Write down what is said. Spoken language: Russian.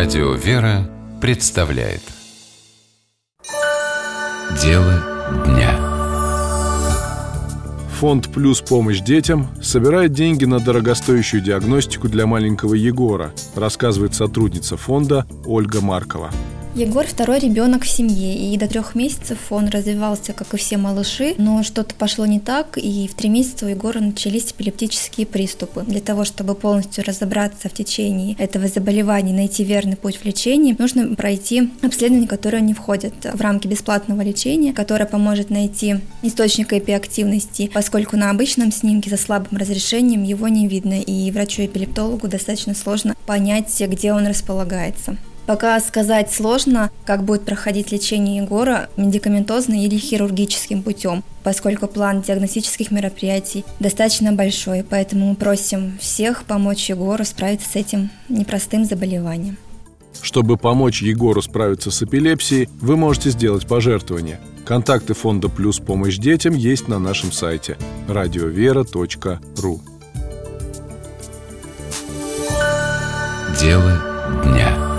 Радио «Вера» представляет Дело дня. Фонд «Плюс. Помощь детям» собирает деньги на дорогостоящую диагностику для маленького Егора, рассказывает сотрудница фонда Ольга Маркова. Егор второй ребенок в семье, и до 3 месяцев он развивался, как и все малыши, но что-то пошло не так, и в 3 месяца у Егора начались эпилептические приступы. Для того, чтобы полностью разобраться в течении этого заболевания, найти верный путь в лечении, нужно пройти обследование, которое не входит в рамки бесплатного лечения, которое поможет найти источник эпиактивности, поскольку на обычном снимке со слабым разрешением его не видно, и врачу-эпилептологу достаточно сложно понять, где он располагается. Пока сказать сложно, как будет проходить лечение Егора медикаментозно или хирургическим путем, поскольку план диагностических мероприятий достаточно большой, поэтому мы просим всех помочь Егору справиться с этим непростым заболеванием. Чтобы помочь Егору справиться с эпилепсией, вы можете сделать пожертвование. Контакты фонда «Плюс. Помощь детям» есть на нашем сайте radiovera.ru. Дело дня.